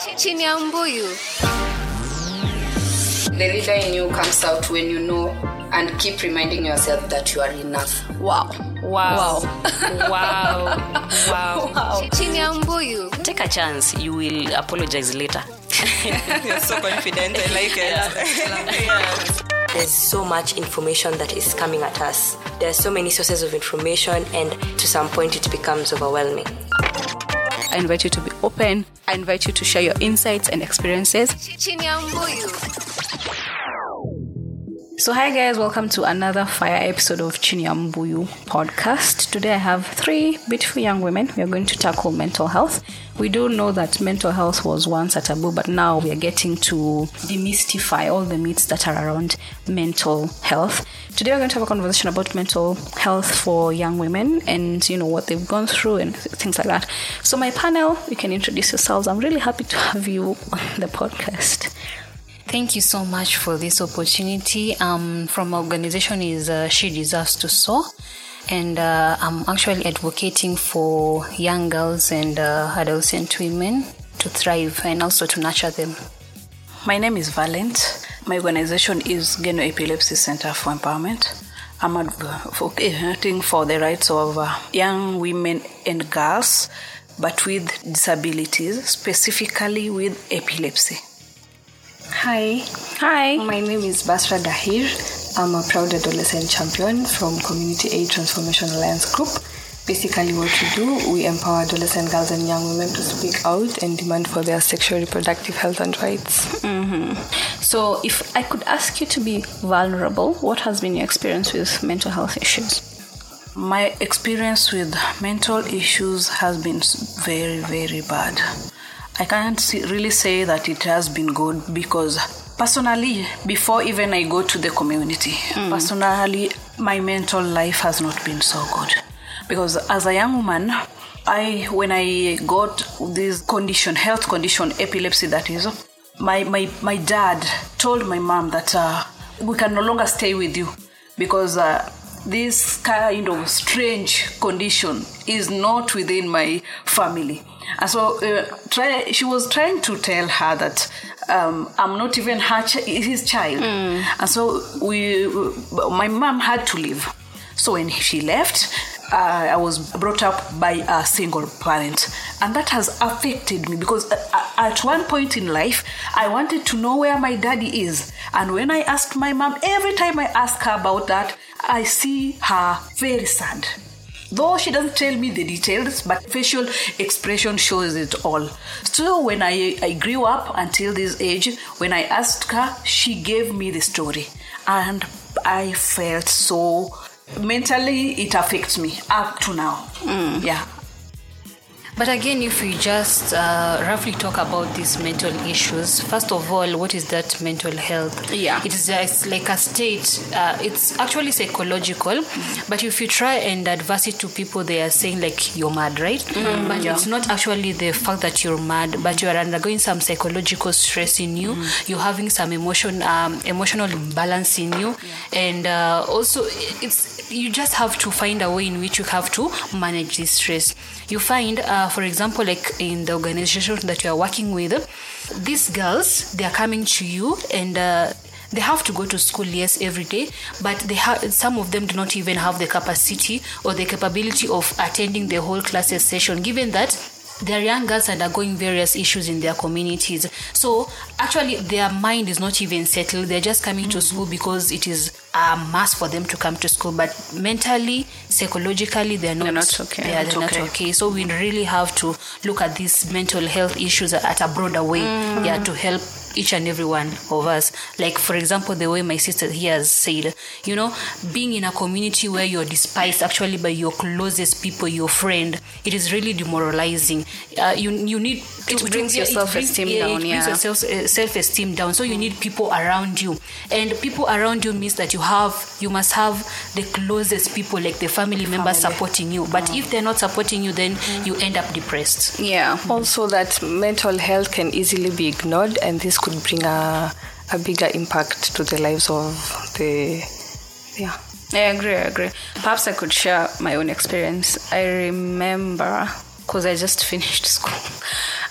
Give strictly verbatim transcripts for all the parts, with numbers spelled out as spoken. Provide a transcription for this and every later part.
Chini ya Mbuyu. The leader in you comes out when you know and keep reminding yourself that you are enough. Wow. Wow. Wow. Wow. Wow. Wow. Chini ya Mbuyu. Take a chance. You will apologize later. You're so confident. I like it. Yeah. Yes. There's so much information that is coming at us. There are so many sources of information, and to some point it becomes overwhelming. I invite you to be open. I invite you to share your insights and experiences. Chini ya Mbuyu. So hi guys, welcome to another fire episode of Chini ya Mbuyu podcast. Today I have three beautiful young women. We are going to tackle mental health. We do know that mental health was once a taboo, but now we are getting to demystify all the myths that are around mental health. Today we're going to have a conversation about mental health for young women and, you know, what they've gone through and things like that. So my panel, you can introduce yourselves. I'm really happy to have you on the podcast. Thank you so much for this opportunity. Um, from our organization is uh, She Deserves to Soar, and uh, I'm actually advocating for young girls and uh, adolescent women to thrive and also to nurture them. My name is Valent. My organization is Geno Epilepsy Center for Empowerment. I'm advocating for the rights of uh, young women and girls, but with disabilities, specifically with epilepsy. Hi. Hi. My name is Basra Dahir. I'm a proud adolescent champion from Community Aid Transformation Alliance Group. Basically what we do, we empower adolescent girls and young women to speak out and demand for their sexual reproductive health and rights. Mm-hmm. So if I could ask you to be vulnerable, what has been your experience with mental health issues? My experience with mental issues has been very, very bad. I can't see, really say that it has been good because personally, before even I go to the community, mm. personally, my mental life has not been so good. Because as a young woman, I when I got this condition, health condition, epilepsy that is, my, my, my dad told my mom that uh, we can no longer stay with you because uh, this kind of strange condition is not within my family. And so uh, try, she was trying to tell her that um, I'm not even her ch- his child. Mm. And so we, my mom had to leave. So when she left, uh, I was brought up by a single parent. And that has affected me because at one point in life, I wanted to know where my daddy is. And when I asked my mom, every time I ask her about that, I see her very sad. Though she doesn't tell me the details, but facial expression shows it all. So when I, I grew up until this age, when I asked her, she gave me the story. And I felt so, mentally it affects me up to now. Mm. Yeah. But again, if we just uh, roughly talk about these mental issues, first of all, what is that mental health? Yeah. It is just like a state. Uh, it's actually psychological, mm-hmm. but if you try and advise it to people, they are saying like you're mad, right? Mm-hmm. But yeah. it's not actually the fact that you're mad, but you are undergoing some psychological stress in you. Mm-hmm. You're having some emotion, um, emotional imbalance in you, yeah. and uh, also it's you just have to find a way in which you have to manage this stress. You find, uh, for example, like in the organization that you are working with, these girls, they are coming to you and uh, they have to go to school, yes, every day, but they have some of them do not even have the capacity or the capability of attending the whole classes session, given that their young girls undergoing various issues in their communities. So actually their mind is not even settled. They're just coming mm-hmm. to school because it is a must for them to come to school. But mentally, psychologically, they're not, they're not okay. They are not they're okay. not okay. So we really have to look at these mental health issues at a broader way, mm-hmm. yeah, to help each and every one of us. Like, for example, the way my sister here has said, you know, being in a community where you're despised actually by your closest people, your friend, it is really demoralizing. Uh, you you need it to, brings to, your yeah, self-esteem brings, down. Yeah, it brings yeah. your self, uh, self-esteem down. So you need people around you, and people around you means that you have you must have the closest people, like the family, family. members supporting you. But mm. if they're not supporting you, then mm. you end up depressed. Yeah. Also, that mental health can easily be ignored, and this could bring a a bigger impact to the lives of the yeah. I agree, I agree. Perhaps I could share my own experience. I remember, because I just finished school,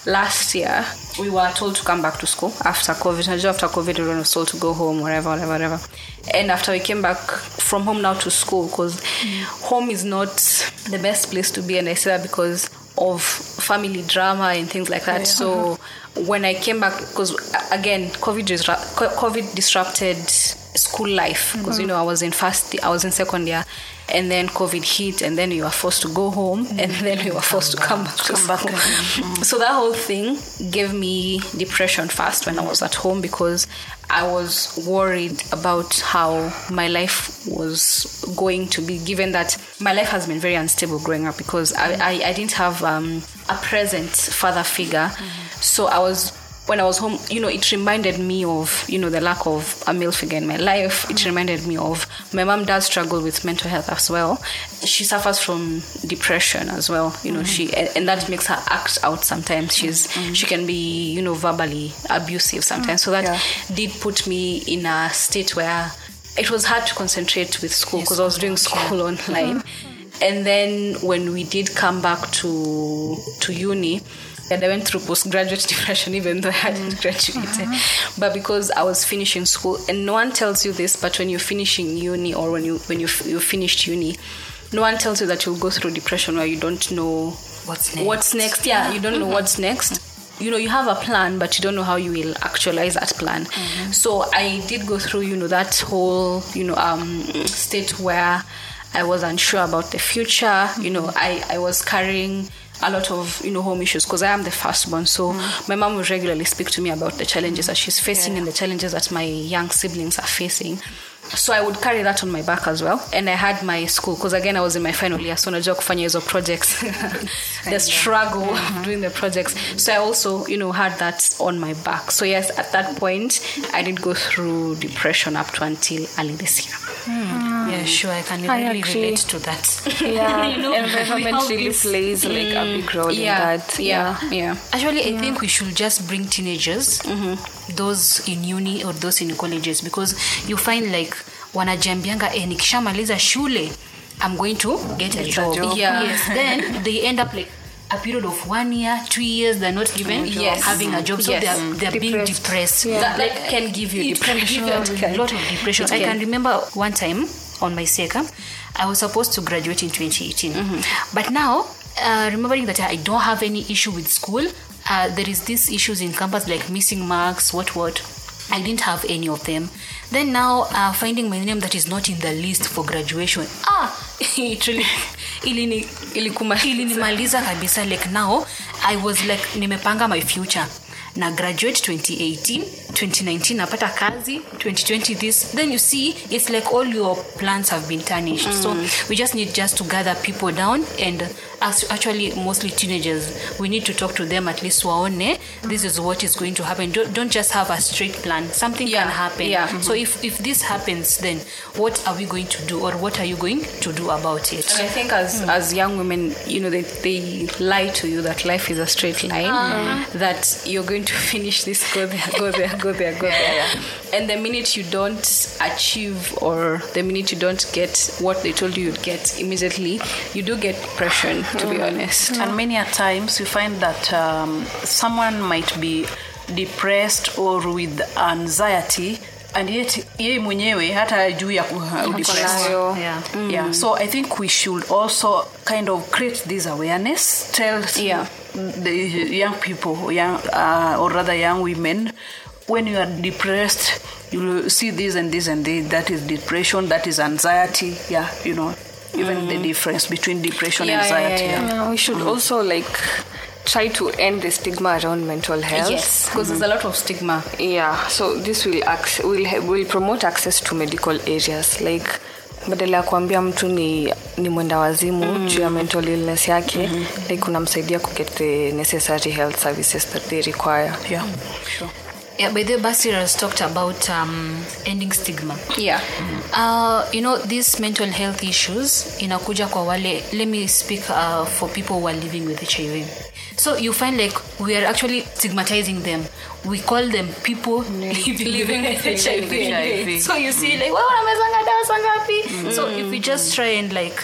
last year we were told to come back to school after COVID. After COVID, everyone was told to go home, whatever, whatever, whatever. And after we came back from home now to school, because mm. home is not the best place to be, and I say that because of family drama and things like that. Yeah. So when I came back, because again, COVID, disrupt, COVID disrupted school life, because mm-hmm. you know I was in first, I was in second year, and then COVID hit, and then you were forced to go home, mm-hmm. and then you were forced to come back to come school. Back mm-hmm. So that whole thing gave me depression first when I was at home, because I was worried about how my life was going to be, given that my life has been very unstable growing up, because mm-hmm. I, I, I didn't have um, a present father figure. Mm-hmm. So I was, when I was home, you know, it reminded me of, you know, the lack of a male figure in my life. Mm-hmm. It reminded me of, my mom does struggle with mental health as well. She suffers from depression as well, you know, mm-hmm. she, and, and that makes her act out sometimes. She's, mm-hmm. she can be, you know, verbally abusive sometimes. Mm-hmm. So that yeah. did put me in a state where it was hard to concentrate with school, because yes, I was doing school yeah. online. Mm-hmm. And then when we did come back to to uni, and I went through postgraduate depression, even though I hadn't mm-hmm. graduated. Mm-hmm. But because I was finishing school, and no one tells you this, but when you're finishing uni, or when you when you you finished uni, no one tells you that you'll go through depression where you don't know what's next. What's next? Yeah, you don't mm-hmm. know what's next. You know, you have a plan, but you don't know how you will actualize that plan. Mm-hmm. So I did go through, you know, that whole, you know, um, state where I was unsure about the future. Mm-hmm. You know, I, I was carrying a lot of, you know, home issues, because I am the firstborn. So mm. my mom would regularly speak to me about the challenges that she's facing yeah. and the challenges that my young siblings are facing. So I would carry that on my back as well. And I had my school, because again I was in my final year, so najua kufanya hizo projects, the struggle mm-hmm. of doing the projects. So I also, you know, had that on my back. So yes, at that point I did go through depression up to until early this year. Mm. Yeah, sure, I can I really actually, relate to that. Yeah, you know, environment really this, plays like mm, a big role yeah, in that. Yeah, yeah. yeah. Actually, I yeah. think we should just bring teenagers, mm-hmm. those in uni or those in colleges, because you find like wanajambianga eh, nikishamaliza shule I'm going to get a job. job. Yeah. Yes. Then they end up like a period of one year, two years, they're not even yes. having a job. So yes. they're, they're depressed. being depressed. Yeah. That like, can give you it depression. Can give you a lot of depression. It I can. can remember one time on my SECA, I was supposed to graduate in twenty eighteen. Mm-hmm. But now, uh, remembering that I don't have any issue with school, uh, there is these issues in campus like missing marks, what, what. I didn't have any of them. Then now, uh, finding my name that is not in the list for graduation. Ah, it really ilini ilinimaliza kabisa. Like now, I was like nimepanga my future. Na graduate twenty eighteen, twenty nineteen napata kazi, twenty twenty this. Then you see, it's like all your plans have been tarnished. Mm. So we just need just to gather people down, and actually mostly teenagers, we need to talk to them at least waone this is what is going to happen. Don't, don't just have a straight plan. Something yeah. can happen. Yeah. Mm-hmm. So if, if this happens, then what are we going to do, or what are you going to do about it? And I think as mm. as young women, you know, they, they lie to you that life is a straight line, uh-huh. that you're going to finish this, go there, go there, go there, go there. Yeah. And the minute you don't achieve, or the minute you don't get what they told you you'd get immediately, you do get depression, to be honest. Mm. And many a times you find that um, someone might be depressed or with anxiety, and yet yeye mwenyewe hata juu ya depressed. Yeah. Mm. Yeah. So I think we should also kind of create this awareness, tell yeah. the young people, young uh, or rather young women, when you are depressed, you will see this and this and this. That is depression. That is anxiety. Yeah, you know, even mm. the difference between depression yeah, and anxiety. Yeah, yeah, yeah. yeah we should mm. also like try to end the stigma around mental health. Yes, because mm-hmm. there's a lot of stigma. Yeah, so this will ac- will will promote access to medical areas, like badala ya kuambia mtu ni ni mwenda wazimu mm. juu ya mental illness yake, mm-hmm. like unamsaidia ku get the necessary health services that they require. Yeah, sure. Yeah, by the way, Basir has talked about um, ending stigma. Yeah. Mm-hmm. Uh, you know, these mental health issues, inakuja kwa wale, let me speak uh, for people who are living with H I V. So you find like we are actually stigmatizing them. We call them people living with H I V. So you see like, well, I'm a so if we just try and like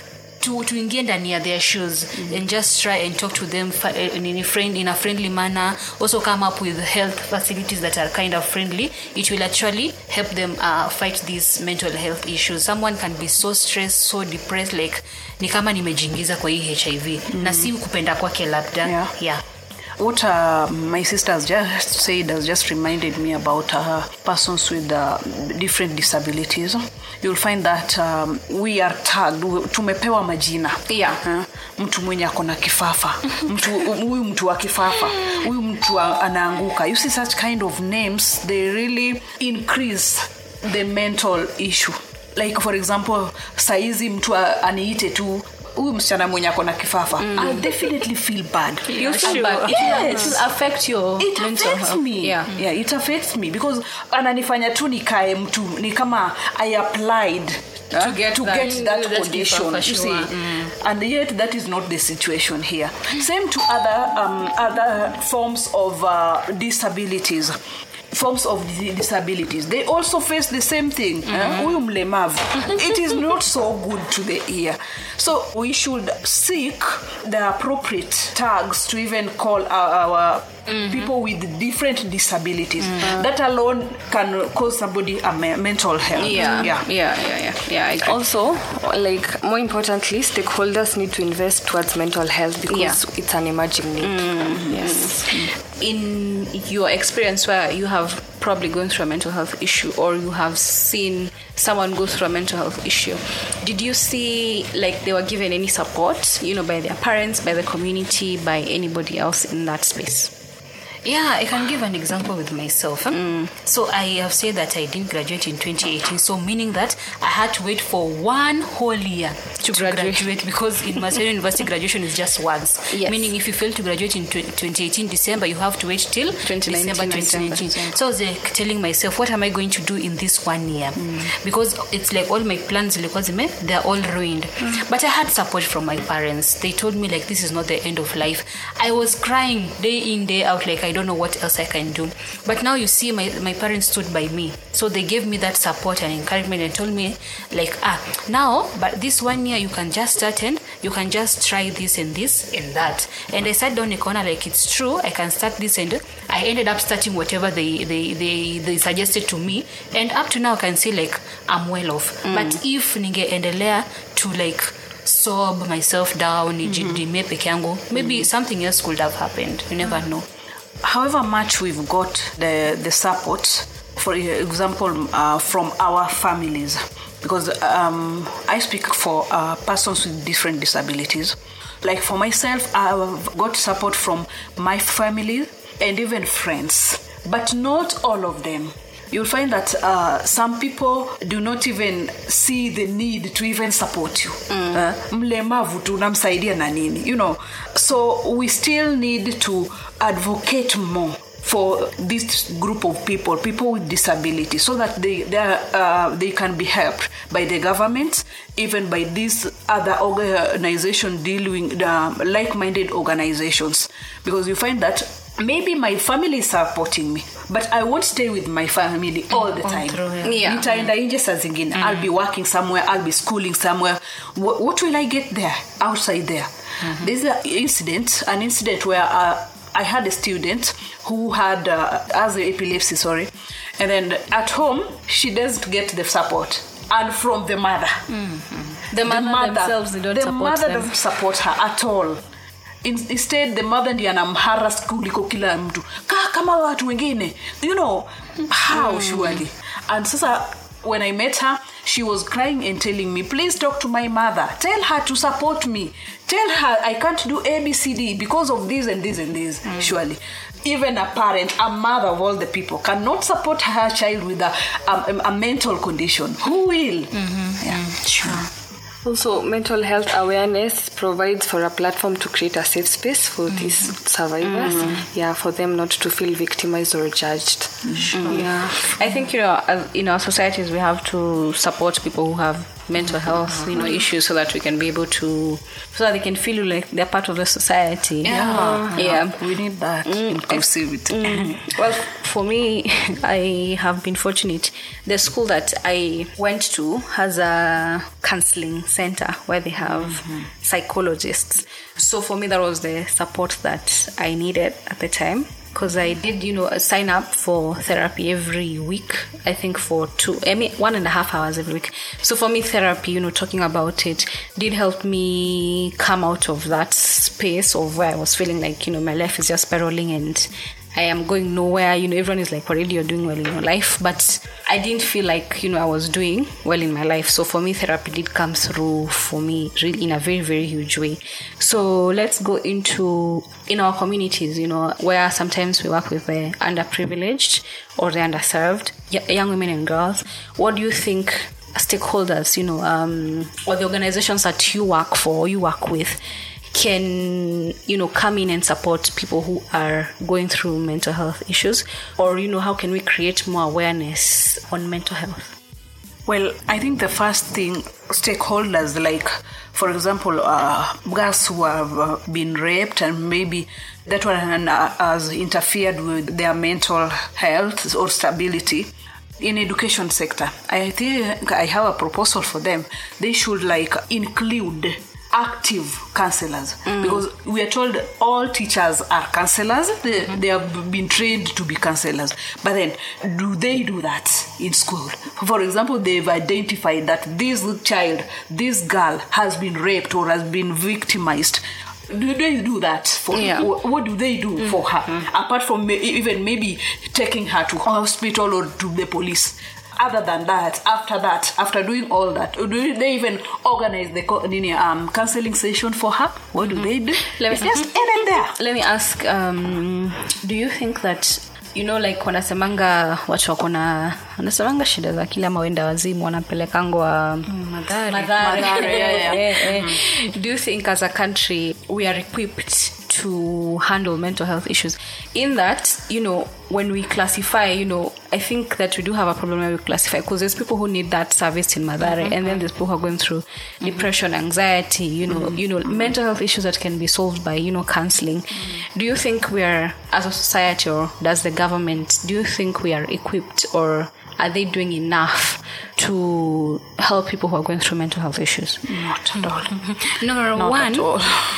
to tuingie ndani ya their shoes mm-hmm. and just try and talk to them in a friend in a friendly manner. Also come up with health facilities that are kind of friendly. It will actually help them uh, fight these mental health issues. Someone can be so stressed, so depressed, like ni kama nimejingiza kwa hii H I V mm-hmm. na si kupenda kwake labda. Yeah. yeah. What uh, my sister has just said has just reminded me about uh, persons with uh, different disabilities. You'll find that um, we are tagged, tumepewa majina. Yeah. Uh, mtu mwenye akona kifafa, mtu huyu mtu wa kifafa, huyu mtu anaanguka. You see such kind of names, they really increase the mental issue. Like for example, saizi mtu aniite tu huyu msichana mwenye akona kifafa, mm. I definitely feel bad. You feel bad. It, yes. It will affect your it mental affects health. me. Yeah. yeah, it affects me because ananifanya tu nikae mtu ni kama I applied to uh, get to that, get that that condition. You see, mm. and yet that is not the situation here. Same to other um, other forms of uh, disabilities. Forms of disabilities, they also face the same thing. Huyu mlemavu, it is not so good to the ear. So we should seek the appropriate tags to even call our, our mm-hmm. people with different disabilities. Mm-hmm. That alone can cause somebody a me- mental health. Yeah, yeah, yeah, yeah, yeah. yeah I agree. Also, like more importantly, stakeholders need to invest towards mental health because yeah. it's an emerging need. Mm-hmm. Yes. Mm-hmm. In your experience where you have probably gone through a mental health issue or you have seen someone go through a mental health issue, did you see like they were given any support, you know, by their parents, by the community, by anybody else in that space? Yeah, I can give an example with myself. Mm. So I have said that I didn't graduate in twenty eighteen, so meaning that I had to wait for one whole year to, to graduate. graduate because in Masaru University graduation is just once. Yes. Meaning if you fail to graduate in twenty eighteen December, you have to wait till December twenty nineteen. So I was like telling myself, what am I going to do in this one year? Mm. Because it's like all my plans, they're all ruined. Mm. But I had support from my parents. They told me like this is not the end of life. I was crying day in, day out, like I I don't know what else I can do. But now you see my, my parents stood by me. So they gave me that support and encouragement and told me like, ah, now, but this one year you can just start and you can just try this and this and that. And I sat down in the corner like, it's true, I can start this, and I ended up starting whatever they, they, they, they suggested to me. And up to now I can see like I'm well off. Mm. But if ningeendelea to like sob myself down, mm-hmm. maybe something else could have happened. You never know. However much we've got the, the support, for example, uh, from our families, because um, I speak for uh, persons with different disabilities. Like for myself, I've got support from my family and even friends, but not all of them. You'll find that uh, some people do not even see the need to even support you. Mlemavu tu namsaidia na nini, you know. So we still need to advocate more for this group of people, people with disabilities, so that they they, are, uh, they can be helped by the government, even by these other organizations dealing, uh, like-minded organizations. Because you find that maybe my family is supporting me, but I won't stay with my family all the time. Yeah. Nitaenda nje saa zingine. I'll be working somewhere, I'll be schooling somewhere. What, what will I get there, outside there? Mm-hmm. There's an incident, an incident where uh, I had a student who had uh, as epilepsy, sorry, and then at home she doesn't get the support, and from the mother. Mm-hmm. The, mother the mother themselves, they don't the support mother them. doesn't support her at all. Instead, the mother ndiye anamharass kuliko kila mtu. Kaa kama watu wengine. You know, how surely. And sasa, when I met her, she was crying and telling me, please talk to my mother. Tell her to support me. Tell her I can't do A B C D because of this and this and this. Mm. Surely. Even a parent, a mother of all the people, cannot support her child with a, a, a mental condition. Who will? Mm-hmm. Yeah. Mm. Sure. Also, mental health awareness provides for a platform to create a safe space for mm-hmm. these survivors, mm-hmm. yeah, for them not to feel victimized or judged. Mm-hmm. Yeah, I think, you know, in our societies we have to support people who have mental health, you know, issues, so that we can be able to, so that they can feel like they're part of the society. Yeah, yeah. We need that inclusivity. Mm. Well, for me, I have been fortunate. The school that I went to has a counseling center where they have mm-hmm. psychologists. So for me, that was the support that I needed at the time. Because I did, you know, sign up for therapy every week, I think for two, I mean, one and a half hours every week. So for me, therapy, you know, talking about it did help me come out of that space of where I was feeling like, you know, my life is just spiraling and I am going nowhere. You know, everyone is like, already you're doing well in your life. But I didn't feel like, you know, I was doing well in my life. So for me, therapy did come through for me really in a very, very huge way. So let's go into, in our communities, you know, where sometimes we work with the underprivileged or the underserved, young women and girls. What do you think stakeholders, you know, um, or the organizations that you work for or you work with can, you know, come in and support people who are going through mental health issues? Or, you know, how can we create more awareness on mental health? Well, I think the first thing, stakeholders like, for example, uh, girls who have uh, been raped and maybe that one uh, has interfered with their mental health or stability. In education sector, I think I have a proposal for them. They should like include active counselors mm. because we are told all teachers are counselors. They, mm-hmm. they have been trained to be counselors. But then, do they do that in school? For example, they've identified that this child, this girl has been raped or has been victimized. Do they do that for yeah. what do they do mm-hmm. for her? Mm-hmm. Apart from even maybe taking her to hospital or to the police. Other than that, after that, after doing all that, do they even organize the um, counseling session for her? What do mm-hmm. they do? Let it's me, just in and there. Let me ask, um, do you think that, you know, like wanasemanga watu wako na wanasemanga shida za kila mawenda wazimu wanapelekangwa madhari madhari yeah, yeah. eh, eh. Do you think as a country we are equipped to handle mental health issues? In that, you know, when we classify, you know, I think that we do have a problem where we classify, because there's people who need that service in Madare, mm-hmm. and then there's people who are going through mm-hmm. depression, anxiety, you know, mm-hmm. you know, mm-hmm. mental health issues that can be solved by, you know, counseling. Mm-hmm. Do you think we are, as a society, or does the government, do you think we are equipped, or are they doing enough to help people who are going through mental health issues? Not at all. Number Not one, at all.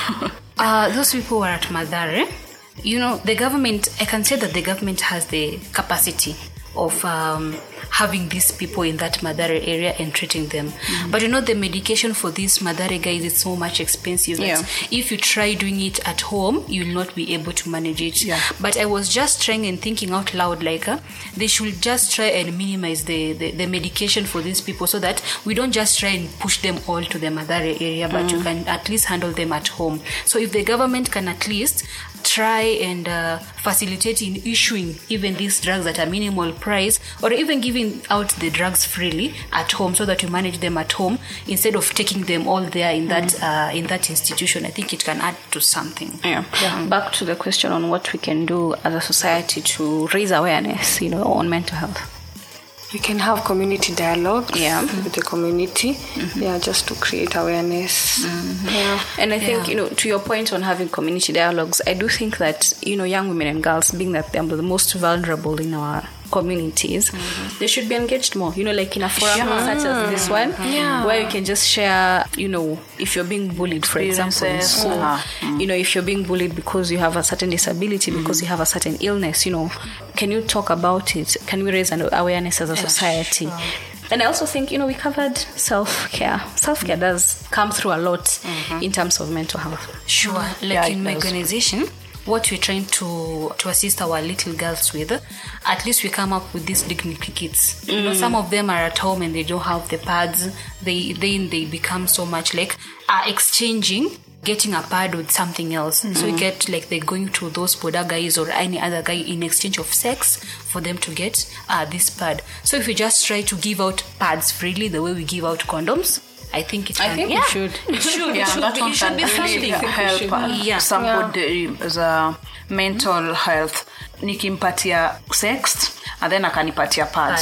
uh, those people who are at Madare, you know, the government, I can say that the government has the capacity of um, having these people in that Madare area and treating them. Mm-hmm. But you know, the medication for these Madare guys is so much expensive that yeah. if you try doing it at home, you will not be able to manage it. Yeah. But I was just trying and thinking out loud, like, uh, they should just try and minimize the, the, the medication for these people so that we don't just try and push them all to the Madare area, but mm-hmm. you can at least handle them at home. So if the government can at least try and uh, facilitate in issuing even these drugs at a minimal price, or even giving out the drugs freely at home so that you manage them at home instead of taking them all there in that mm. uh, in that institution, I think it can add to something. Yeah. yeah. Back to the question on what we can do as a society to raise awareness, you know, on mental health. We can have community dialogues yeah. with the community, mm-hmm. yeah, just to create awareness. Mm-hmm. Yeah. And I think, yeah. you know, to your point on having community dialogues, I do think that, you know, young women and girls, being that they're the most vulnerable in our communities, mm-hmm. they should be engaged more, you know, like in a forum yeah. such as this one, yeah. where you can just share, you know, if you're being bullied, for example, in school, uh-huh. you know, if you're being bullied because you have a certain disability, mm-hmm. because you have a certain illness, you know, can you talk about it? Can we raise an awareness as a society? Sure. And I also think, you know, we covered self-care. Self-care does come through a lot mm-hmm. in terms of mental health. Sure. Like yeah, in my organization, what we're trying to to assist our little girls with, at least we come up with these dignity kits. Mm. You know, some of them are at home and they don't have the pads. They then they become so much like uh, exchanging, getting a pad with something else. Mm-hmm. So you get like they're going to those Poda guys or any other guy in exchange of sex for them to get uh, this pad. So if we just try to give out pads freely the way we give out condoms, I think it can. I think yeah. it should. It should. Yeah, it should that be, one it should can be really something. help uh, yeah. somebody yeah. as a mental health. Nikimpatia sex and then akanipatia pads. Pad.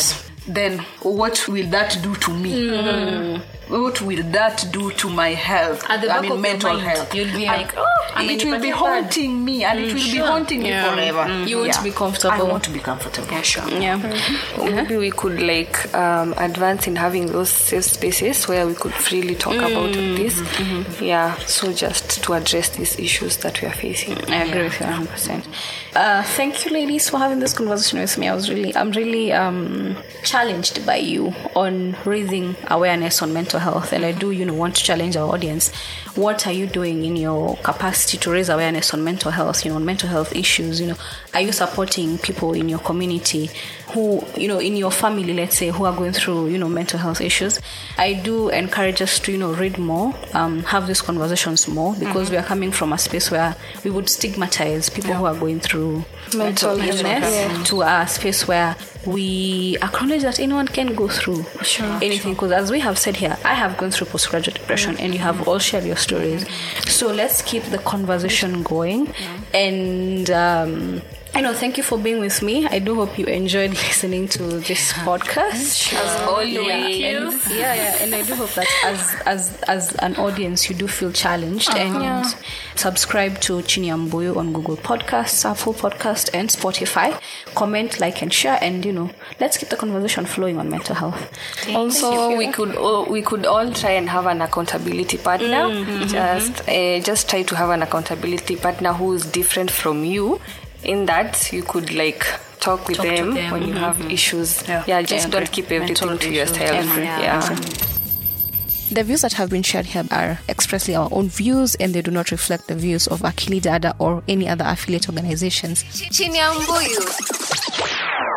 then what will that do to me? Mm. What will that do to my health? At the I back mean, of mental your mind, health. you'll be And like, oh, I'm it in will be bad. haunting me, and Mm, it will sure. be haunting Yeah. me forever. Mm. You won't be comfortable. I want to be comfortable. Yeah, sure. Yeah. Maybe we could like um, advance in having those safe spaces where we could freely talk Mm. about this. Mm-hmm. Yeah, so just to address these issues that we are facing. I agree with you one hundred percent. Uh, thank you, ladies, for having this conversation with me. I was really, I'm really um, challenged by you on raising awareness on mental health, and I do, you know, want to challenge our audience. What are you doing in your capacity to raise awareness on mental health? You know, on mental health issues. You know, are you supporting people in your community who, you know, in your family, let's say, who are going through, you know, mental health issues? I do encourage us to, you know, read more, um, have these conversations more, because mm-hmm. we are coming from a space where we would stigmatize people yeah. who are going through mental, mental illness yeah. to a space where we acknowledge that anyone can go through sure, anything. Because sure. as we have said here, I have gone through postgraduate depression, mm-hmm. and you have all shared your stories. Mm-hmm. So let's keep the conversation going. Mm-hmm. And um, I know, thank you for being with me. I do hope you enjoyed listening to this podcast. Sure. As always. Yeah. And, yeah, yeah. And I do hope that as as as an audience you do feel challenged. Uh-huh. And yeah. subscribe to Chini ya Mbuyu on Google Podcasts, Apple Podcast, and Spotify. Comment, like, and share, and you know, let's keep the conversation flowing on mental health. Also, we could all, we could all try and have an accountability partner. Mm-hmm. Just uh, just try to have an accountability partner who is different from you. In that, you could like talk with talk them, them when you mm-hmm. have issues. Yeah, yeah just yeah, don't okay. keep everything Mental to issues. yourself. Yeah. Yeah. The views that have been shared here are expressly our own views, and they do not reflect the views of Akili Dada or any other affiliate organizations. Chini ya Mbuyu.